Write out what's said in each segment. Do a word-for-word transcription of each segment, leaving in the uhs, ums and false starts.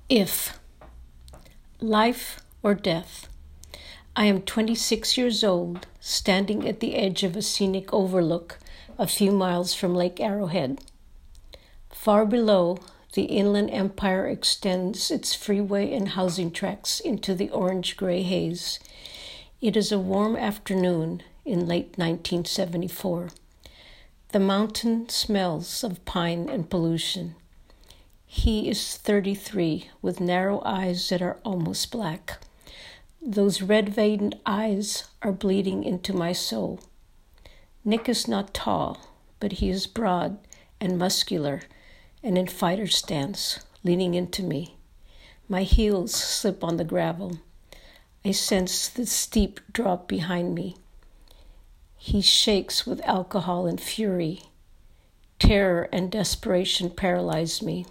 If life or death. I am twenty-six years old, standing at the edge of a scenic overlook a few miles from Lake Arrowhead. Far below, the Inland Empire extends its freeway and housing tracts into the orange-gray haze. It is a warm afternoon in late nineteen seventy-four. The mountain smells of pine and pollution. He is thirty-three, with narrow eyes that are almost black. Those red-veined eyes are bleeding into my soul. Nick is not tall, but he is broad and muscular and in fighter stance, leaning into me. My heels slip on the gravel. I sense the steep drop behind me. He shakes with alcohol and fury. Terror and desperation paralyze me.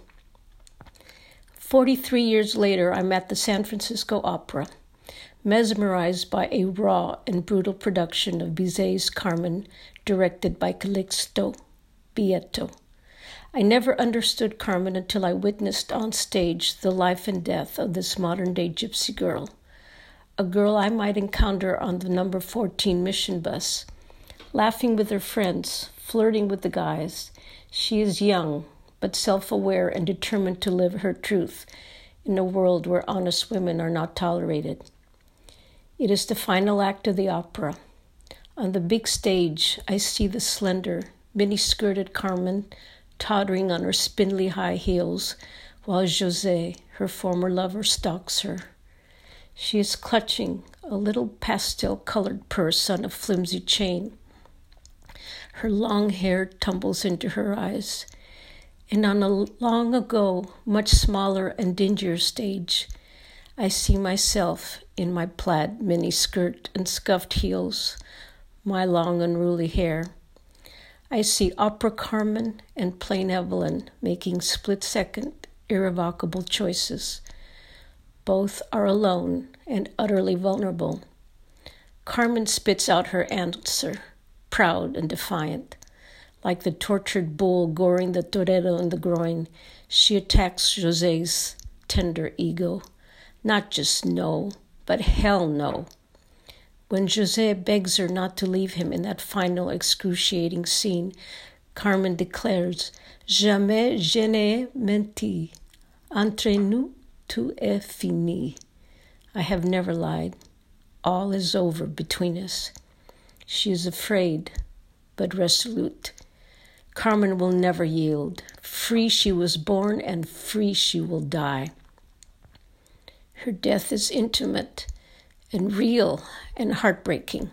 Forty-three years later, I'm at the San Francisco Opera, mesmerized by a raw and brutal production of Bizet's Carmen, directed by Calixto Bieto. I never understood Carmen until I witnessed on stage the life and death of this modern-day gypsy girl, a girl I might encounter on the number fourteen mission bus. Laughing with her friends, flirting with the guys, she is young, but self-aware and determined to live her truth in a world where honest women are not tolerated. It is the final act of the opera. On the big stage, I see the slender, mini-skirted Carmen tottering on her spindly high heels, while José, her former lover, stalks her. She is clutching a little pastel-colored purse on a flimsy chain. Her long hair tumbles into her eyes. And on a long ago, much smaller and dingier stage, I see myself in my plaid miniskirt and scuffed heels, my long unruly hair. I see opera Carmen and plain Evelyn making split-second, irrevocable choices. Both are alone and utterly vulnerable. Carmen spits out her answer, proud and defiant. Like the tortured bull goring the torero in the groin, she attacks José's tender ego. Not just no, but hell no. When José begs her not to leave him in that final excruciating scene, Carmen declares, "Jamais je n'ai menti. Entre nous, tout est fini." I have never lied. All is over between us. She is afraid, but resolute. Carmen will never yield. Free she was born, and free she will die. Her death is intimate and real and heartbreaking.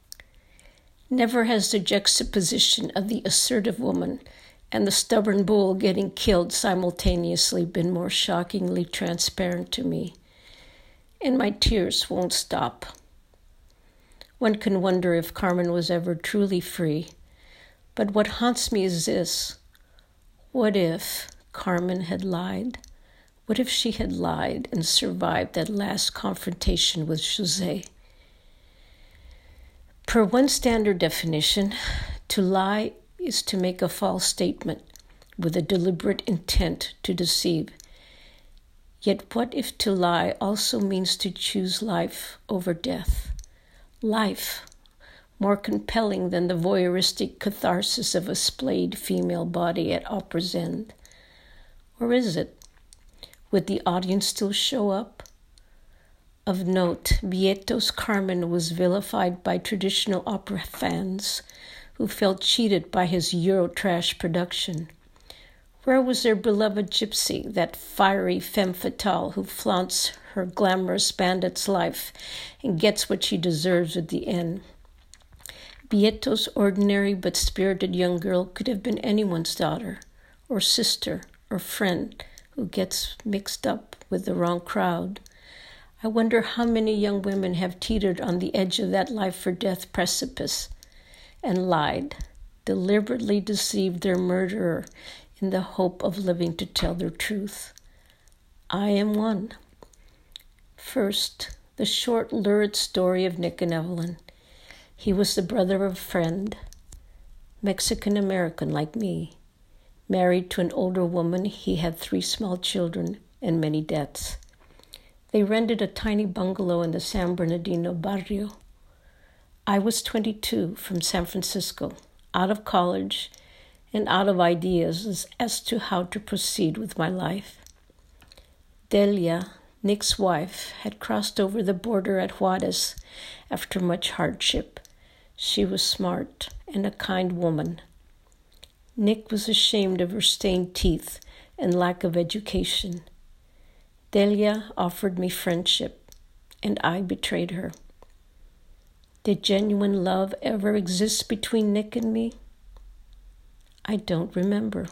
Never has the juxtaposition of the assertive woman and the stubborn bull getting killed simultaneously been more shockingly transparent to me, and my tears won't stop. One can wonder if Carmen was ever truly free. But what haunts me is this. What if Carmen had lied? What if she had lied and survived that last confrontation with José? Per one standard definition, to lie is to make a false statement with a deliberate intent to deceive. Yet what if to lie also means to choose life over death? Life, more compelling than the voyeuristic catharsis of a splayed female body at opera's end. Or is it? Would the audience still show up? Of note, Bieto's Carmen was vilified by traditional opera fans who felt cheated by his Eurotrash production. Where was their beloved gypsy, that fiery femme fatale who flaunts her glamorous bandit's life and gets what she deserves at the end? Bieto's ordinary but spirited young girl could have been anyone's daughter, or sister, or friend who gets mixed up with the wrong crowd. I wonder how many young women have teetered on the edge of that life-or-death precipice and lied, deliberately deceived their murderer in the hope of living to tell their truth. I am one. First, the short, lurid story of Nick and Evelyn. He was the brother of a friend, Mexican-American like me. Married to an older woman, he had three small children and many debts. They rented a tiny bungalow in the San Bernardino barrio. I was twenty-two, from San Francisco, out of college and out of ideas as, as to how to proceed with my life. Delia, Nick's wife, had crossed over the border at Juarez after much hardship. She was smart and a kind woman. Nick was ashamed of her stained teeth and lack of education. Delia offered me friendship, and I betrayed her. Did genuine love ever exist between Nick and me? I don't remember.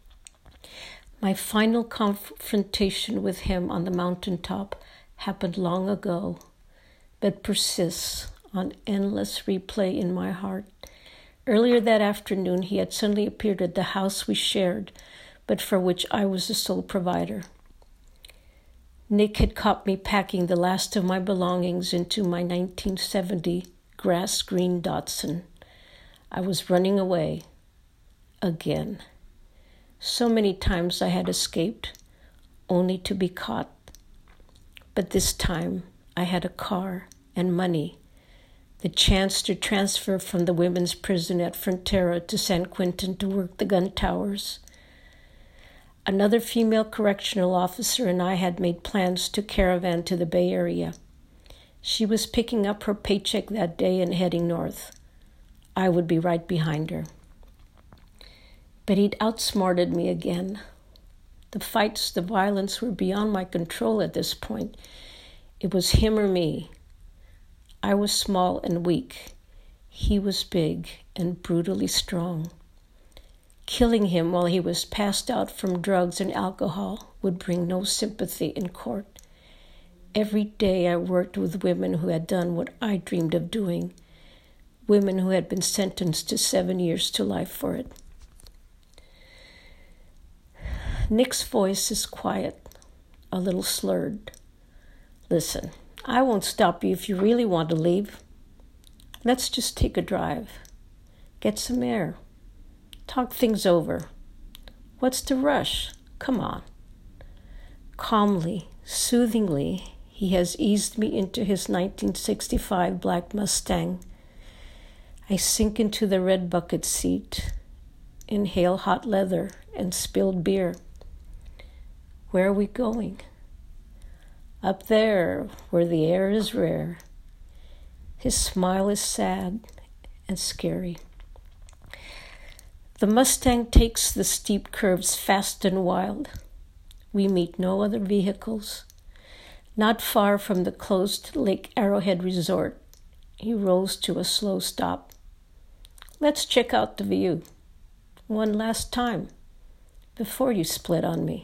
My final confrontation with him on the mountaintop happened long ago, but persists on endless replay in my heart. Earlier that afternoon, he had suddenly appeared at the house we shared, but for which I was the sole provider. Nick had caught me packing the last of my belongings into my nineteen seventy grass-green Datsun. I was running away. Again. So many times I had escaped, only to be caught. But this time I had a car and money, the chance to transfer from the women's prison at Frontera to San Quentin to work the gun towers. Another female correctional officer and I had made plans to caravan to the Bay Area. She was picking up her paycheck that day and heading north. I would be right behind her. But he'd outsmarted me again. The fights, the violence were beyond my control at this point. It was him or me. I was small and weak. He was big and brutally strong. Killing him while he was passed out from drugs and alcohol would bring no sympathy in court. Every day I worked with women who had done what I dreamed of doing, women who had been sentenced to seven years to life for it. Nick's voice is quiet, a little slurred. Listen, I won't stop you if you really want to leave. Let's just take a drive. Get some air. Talk things over. What's the rush? Come on. Calmly, soothingly, he has eased me into his nineteen sixty-five black Mustang. I sink into the red bucket seat, inhale hot leather and spilled beer. Where are we going? Up there, where the air is rare. His smile is sad and scary. The Mustang takes the steep curves fast and wild. We meet no other vehicles. Not far from the closed Lake Arrowhead Resort, he rolls to a slow stop. Let's check out the view. One last time, before you split on me.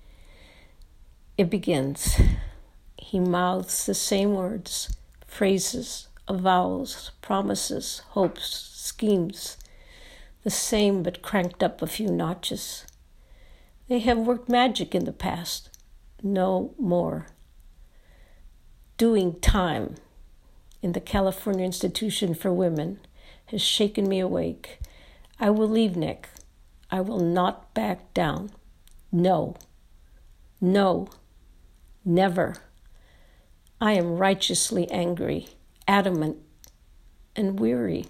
It begins. He mouths the same words, phrases, avowals, promises, hopes, schemes, the same but cranked up a few notches. They have worked magic in the past. No more. Doing time in the California Institution for Women has shaken me awake. I will leave Nick. I will not back down. No. No. Never. I am righteously angry, adamant, and weary.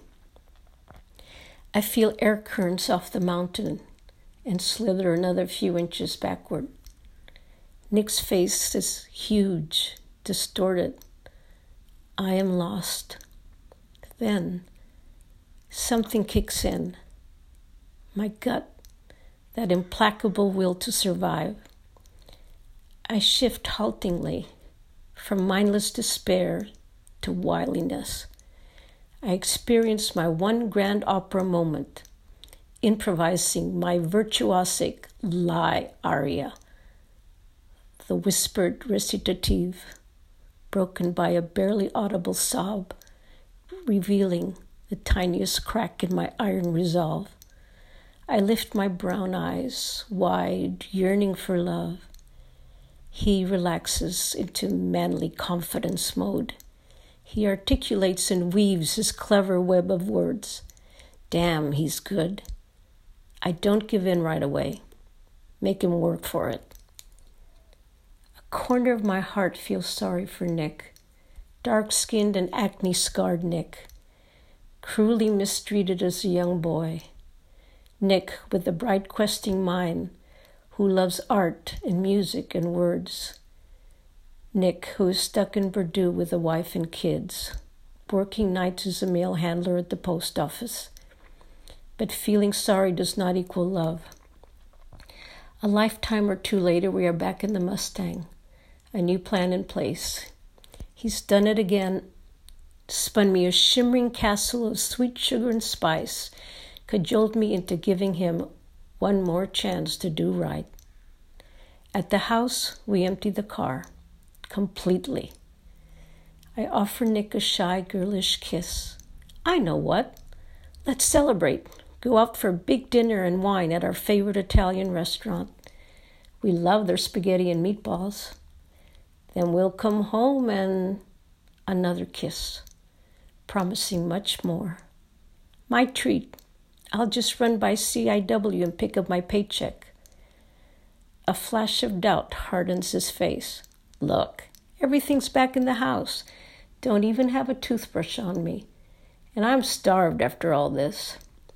I feel air currents off the mountain and slither another few inches backward. Nick's face is huge, distorted. I am lost. Then something kicks in. My gut, that implacable will to survive. I shift haltingly from mindless despair to wiliness. I experience my one grand opera moment, improvising my virtuosic lie aria, the whispered recitative, broken by a barely audible sob, revealing the tiniest crack in my iron resolve. I lift my brown eyes, wide, yearning for love. He relaxes into manly confidence mode. He articulates and weaves his clever web of words. Damn, he's good. I don't give in right away. Make him work for it. corner of my heart feels sorry for Nick, dark-skinned and acne-scarred Nick, cruelly mistreated as a young boy. Nick with the bright questing mind who loves art and music and words. Nick who is stuck in Purdue with a wife and kids, working nights as a mail handler at the post office. But feeling sorry does not equal love. A lifetime or two later, we are back in the Mustang, a new plan in place. He's done it again, spun me a shimmering castle of sweet sugar and spice, cajoled me into giving him one more chance to do right. At the house, we empty the car, completely. I offer Nick a shy, girlish kiss. I know what. Let's celebrate. Go out for a big dinner and wine at our favorite Italian restaurant. We love their spaghetti and meatballs. Then we'll come home and another kiss, promising much more. My treat. I'll just run by C I W and pick up my paycheck. A flash of doubt hardens his face. Look, everything's back in the house. Don't even have a toothbrush on me. And I'm starved after all this.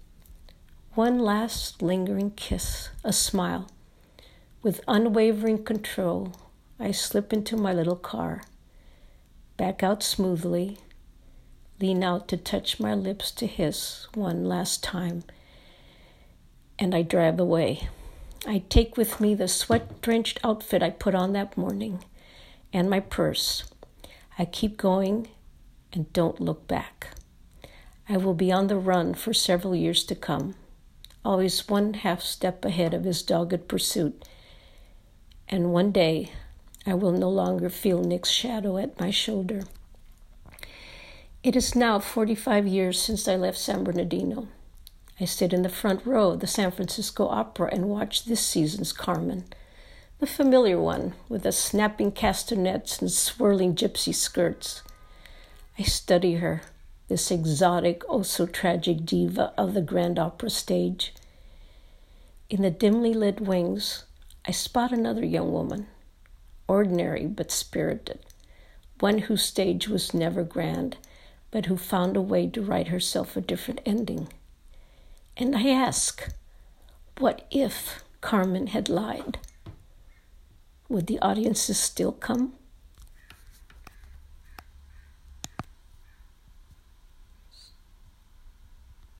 One last lingering kiss, a smile. With unwavering control, I slip into my little car, back out smoothly, lean out to touch my lips to his one last time, and I drive away. I take with me the sweat-drenched outfit I put on that morning and my purse. I keep going and don't look back. I will be on the run for several years to come, always one half step ahead of his dogged pursuit. And one day, I will no longer feel Nick's shadow at my shoulder. It is now forty-five years since I left San Bernardino. I sit in the front row of the San Francisco Opera and watch this season's Carmen, the familiar one with the snapping castanets and swirling gypsy skirts. I study her, this exotic, oh-so-tragic diva of the Grand Opera stage. In the dimly lit wings, I spot another young woman, ordinary but spirited, one whose stage was never grand, but who found a way to write herself a different ending. And I ask, what if Carmen had lied? Would the audiences still come?